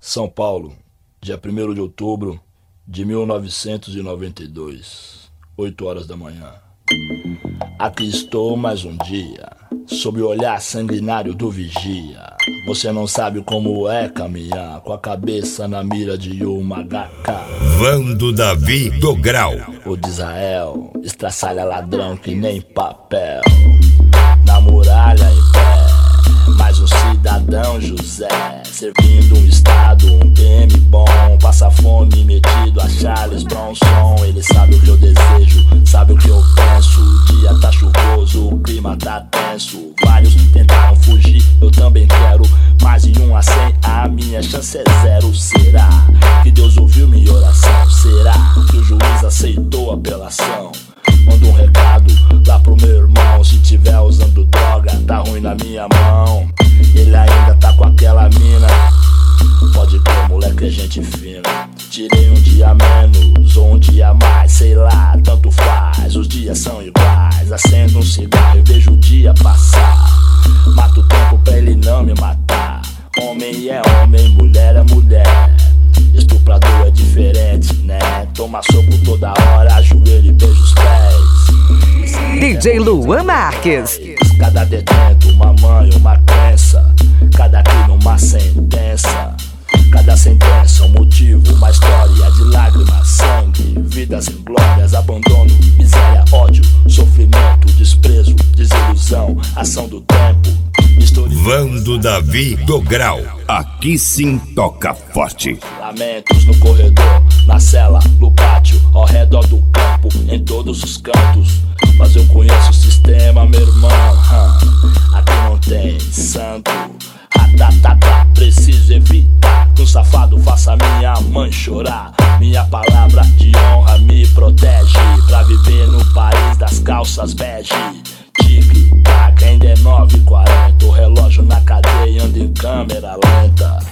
São Paulo, dia 1º de outubro de 1992, 8 horas da manhã. Aqui estou mais um dia, sob o olhar sanguinário do vigia. Você não sabe como é caminhar com a cabeça na mira de uma HK. Vando Davi do Grau. O de Israel estraçalha ladrão que nem papel. Na muralha em pé, mais um cidadão José, servindo um estado, um PM bom. Passa fome metido a Charles Bronson. Ele sabe o que eu desejo, sabe o que eu penso. O dia tá chuvoso, o clima tá tenso. Vários tentaram fugir, eu também quero. Mas em 1 a 100 a minha chance é 0. Será que Deus ouviu minha oração? Será que o juiz aceitou a apelação? Manda um recado lá pro meu irmão. Se tiver usando droga, tá ruim na minha mão. Ele ainda tá com aquela mina. Pode crer, moleque, é gente fina. Tirei um dia menos ou um dia mais, sei lá, tanto faz. Os dias são iguais. Acendo um cigarro e vejo o dia passar. Mato o tempo pra ele não me matar. Homem é homem, mulher é mulher. Estuprador é diferente, né? Toma soco toda hora, ajoelho e beija os pés. DJ Luan Marques. Cada detento, uma mãe, uma crença. Cada crime, uma sentença. Cada sentença, um motivo, uma história de lágrimas, sangue, vidas em glórias, abandono, miséria, ódio, sofrimento, desprezo, desilusão, ação do tempo. Vando Davi do Grau. Aqui sim toca forte. Lamentos no corredor, na cela, no pátio, ao redor do campo, em todos os cantos. Mas eu conheço o sistema, meu irmão. Aqui não tem santo. Preciso evitar que um safado faça minha mãe chorar. Minha palavra de honra me protege pra viver no país das calças bege. Tic-tac, ainda é 9h40. O relógio na cadeia anda em câmera lenta.